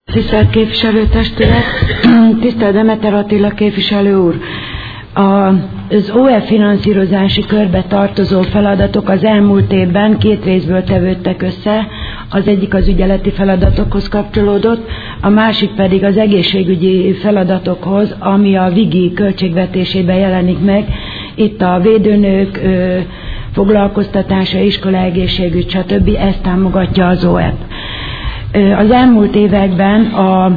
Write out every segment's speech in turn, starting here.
Tisztelt képviselőtestület, tisztelt Demeter Attila képviselő úr! Az OF finanszírozási körbe tartozó feladatok az elmúlt évben két részből tevődtek össze. Az egyik az ügyeleti feladatokhoz kapcsolódott, a másik pedig az egészségügyi feladatokhoz, ami a VIGI költségvetésében jelenik meg. Itt a védőnők foglalkoztatása, iskolaegészségügy, stb. Ezt támogatja az OF. Az elmúlt években a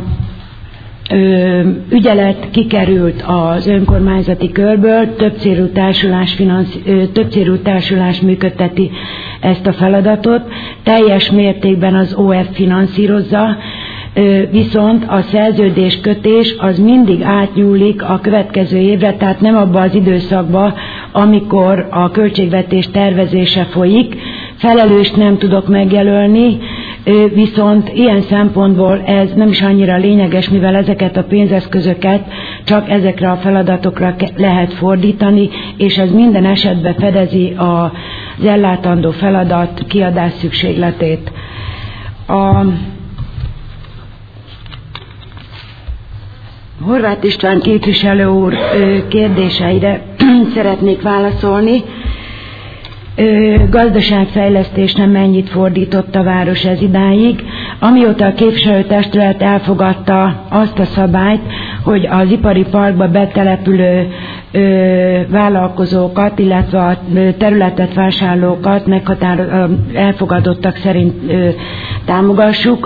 ügyelet kikerült az önkormányzati körből, többcélú társulás működteti ezt a feladatot, teljes mértékben az OF finanszírozza, viszont a szerződéskötés az mindig átnyúlik a következő évre, tehát nem abba az időszakba, amikor a költségvetés tervezése folyik. Felelőst nem tudok megjelölni, viszont ilyen szempontból ez nem is annyira lényeges, mivel ezeket a pénzeszközöket csak ezekre a feladatokra lehet fordítani, és ez minden esetben fedezi az ellátandó feladat kiadás szükségletét. Horváth István képviselő úr kérdéseire szeretnék válaszolni. Gazdaságfejlesztésre mennyit fordított a város ez idáig? Amióta a képviselőtestület elfogadta azt a szabályt, hogy az ipari parkba betelepülő vállalkozókat, illetve a területet vásárlókat elfogadottak szerint támogassuk,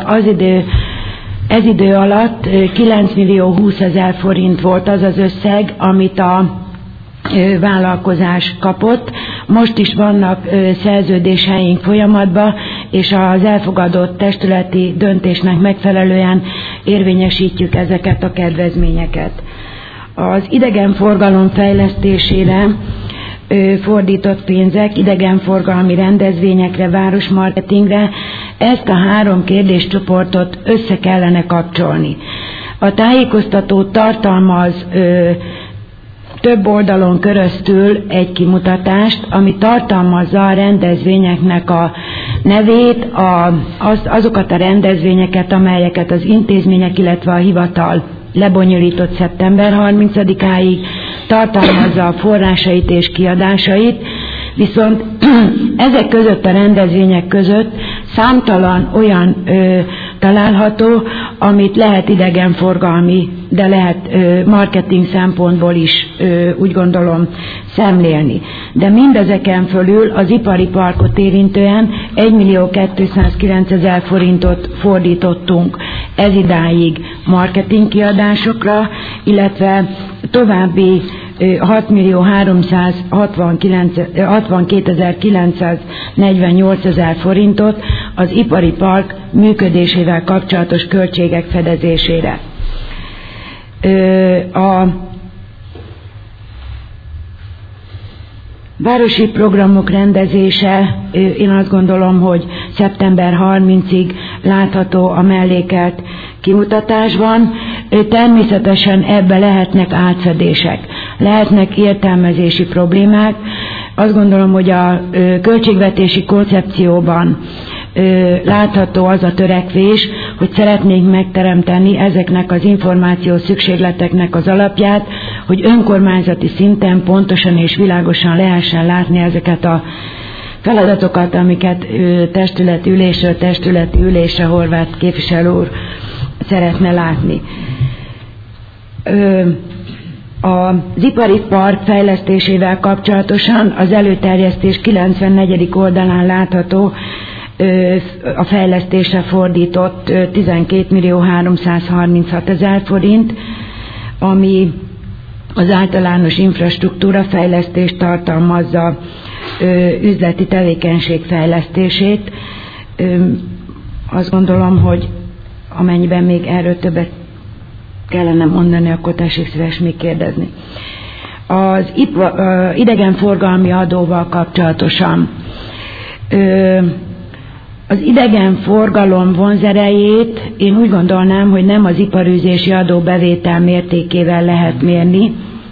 ez idő alatt 9.020.000 forint volt az az összeg, amit a vállalkozás kapott. Most is vannak szerződéseink folyamatban, és az elfogadott testületi döntésnek megfelelően érvényesítjük ezeket a kedvezményeket. Az idegenforgalom fejlesztésére fordított pénzek, idegenforgalmi rendezvényekre, városmarketingre, ezt a három kérdéscsoportot össze kellene kapcsolni. A tájékoztató tartalmaz több oldalon keresztül egy kimutatást, ami tartalmazza a rendezvényeknek a nevét, azokat a rendezvényeket, amelyeket az intézmények, illetve a hivatal lebonyolított szeptember 30-áig, tartalmazza a forrásait és kiadásait, viszont ezek között a rendezvények között számtalan olyan található, amit lehet idegenforgalmi, de lehet marketing szempontból is úgy gondolom szemlélni. De mindezeken fölül az ipari parkot érintően 1.209.000 forintot fordítottunk ez idáig marketing kiadásokra, illetve további 6.662.948 forintot az ipari park működésével kapcsolatos költségek fedezésére. A városi programok rendezése, én azt gondolom, hogy szeptember 30-ig látható a mellékelt kimutatásban. Természetesen ebbe lehetnek átfedések, lehetnek értelmezési problémák. Azt gondolom, hogy a költségvetési koncepcióban látható az a törekvés, hogy szeretnénk megteremteni ezeknek az információs szükségleteknek az alapját, hogy önkormányzati szinten pontosan és világosan lehessen látni ezeket a feladatokat, amiket testületi ülésre Horváth képviselő úr szeretne látni. Az ipari park fejlesztésével kapcsolatosan az előterjesztés 94. oldalán látható a fejlesztésre fordított 12.336.000 forint, ami az általános infrastruktúra fejlesztést tartalmazza, üzleti tevékenység fejlesztését. Azt gondolom, hogy amennyiben még erről többet kellene mondani, akkor tessék szíves még kérdezni. Az idegenforgalmi adóval kapcsolatosan az idegenforgalom vonzerejét én úgy gondolnám, hogy nem az iparűzési adó bevétel mértékével lehet mérni,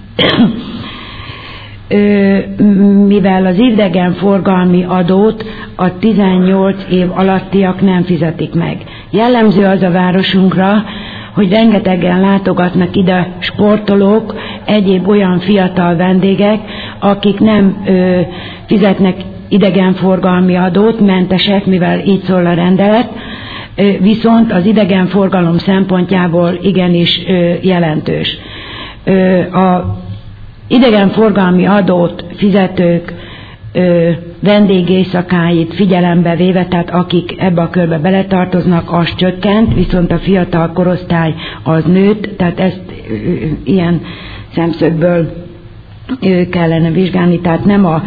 mivel az idegenforgalmi adót a 18 év alattiak nem fizetik meg. Jellemző az a városunkra, hogy rengetegen látogatnak ide sportolók, egyéb olyan fiatal vendégek, akik nem fizetnek idegenforgalmi adót, mentesek, mivel így szól a rendelet, viszont az idegenforgalom szempontjából igenis jelentős. A idegenforgalmi adót fizetők vendégéjszakáit figyelembe véve, tehát akik ebbe a körbe beletartoznak, az csökkent, viszont a fiatal korosztály az nőtt, tehát ezt ilyen szemszögből kellene vizsgálni, tehát nem a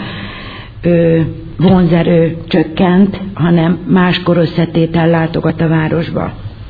vonzerő csökkent, hanem más korosztálytétel látogat a városba.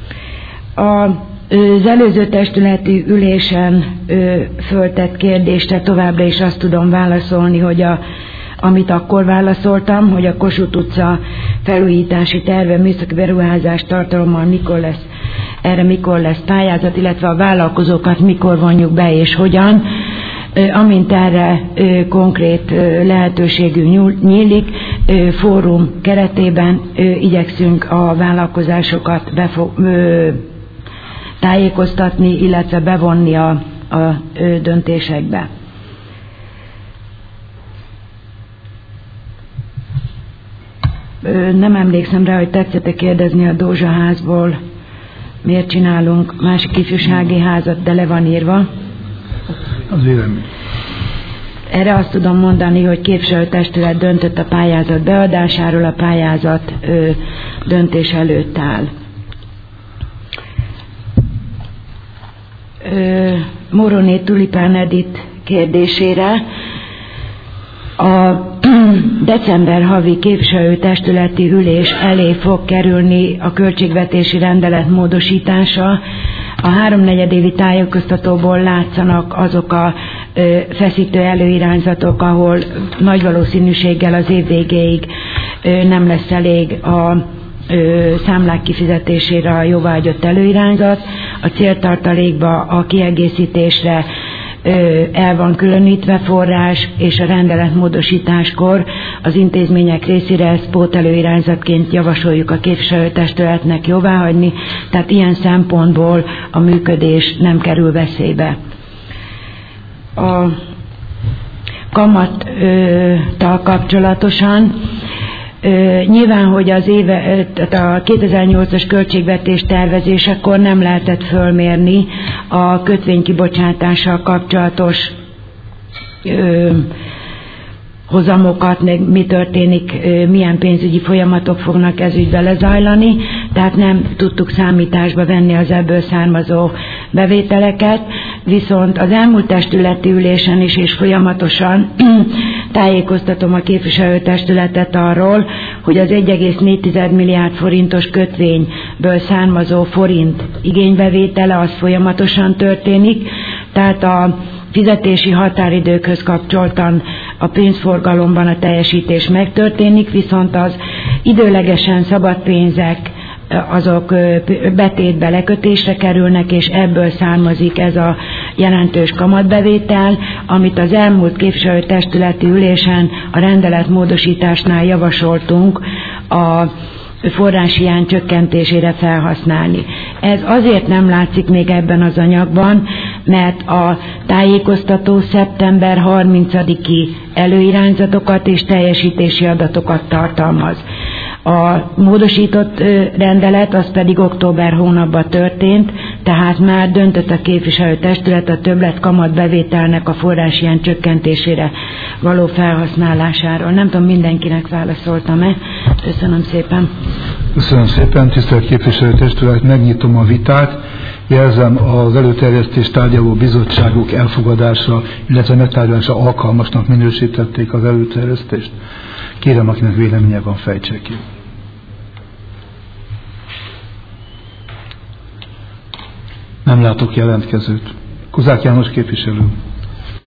Az előző testületi ülésen föltett kérdésre továbbra is azt tudom válaszolni, hogy amit akkor válaszoltam, hogy a Kossuth utca felújítási terve, műszaki beruházás tartalommal mikor lesz pályázat, illetve a vállalkozókat mikor vonjuk be és hogyan. Amint erre konkrét lehetőségünk nyílik, fórum keretében igyekszünk a vállalkozásokat tájékoztatni, illetve bevonni a döntésekbe. Nem emlékszem rá, hogy tetszett kérdezni a Dózsaházból, miért csinálunk másik ifjúsági házat, de le van írva. Az vélemény. Erre azt tudom mondani, hogy képviselőtestület döntött a pályázat beadásáról, a pályázat döntés előtt áll. Moroné Tulipán Edith kérdésére a december havi képviselőtestületi ülés elé fog kerülni a költségvetési rendelet módosítása. A 3/4 évi tájékoztatóból látszanak azok a feszítő előirányzatok, ahol nagy valószínűséggel az év végéig nem lesz elég a számlák kifizetésére a jóváhagyott előirányzat. A céltartalékba a kiegészítésre el van különítve forrás, és a rendeletmódosításkor az intézmények részére ezt pótelőirányzatként javasoljuk a képviselőtestületnek jóváhagyni, tehát ilyen szempontból a működés nem kerül veszélybe. A kamattal kapcsolatosan nyilván, hogy a 2008-as költségvetés tervezésekor nem lehetett fölmérni a kötvénykibocsátással kapcsolatos hozamokat, mi történik, milyen pénzügyi folyamatok fognak ez ügybe lezajlani, tehát nem tudtuk számításba venni az ebből származó bevételeket, viszont az elmúlt testületi ülésen is és folyamatosan tájékoztatom a képviselőtestületet arról, hogy az 1,4 milliárd forintos kötvényből származó forint igénybevétele az folyamatosan történik, tehát a fizetési határidőkhöz kapcsoltan a pénzforgalomban a teljesítés megtörténik, viszont az időlegesen szabad pénzek azok betétbe lekötésre kerülnek, és ebből származik ez a jelentős kamatbevétel, amit az elmúlt képviselőtestületi ülésen a rendeletmódosításnál javasoltunk a forráshiány csökkentésére felhasználni. Ez azért nem látszik még ebben az anyagban, mert a tájékoztató szeptember 30-i előirányzatokat és teljesítési adatokat tartalmaz. A módosított rendelet az pedig október hónapban történt, tehát már döntött a képviselőtestület a többlet kamatbevételnek a forráshiány csökkentésére való felhasználásáról. Nem tudom, mindenkinek válaszoltam-e. Köszönöm szépen. Köszönöm szépen, tisztelt képviselőtestület, megnyitom a vitát. Jelzem, az előterjesztés tárgyaló bizottságok elfogadása, illetve megtárgyalása alkalmasnak minősítették az előterjesztést. Kérem, akinek véleménye van, fejtse ki. Nem látok jelentkezőt. Kozák János képviselő.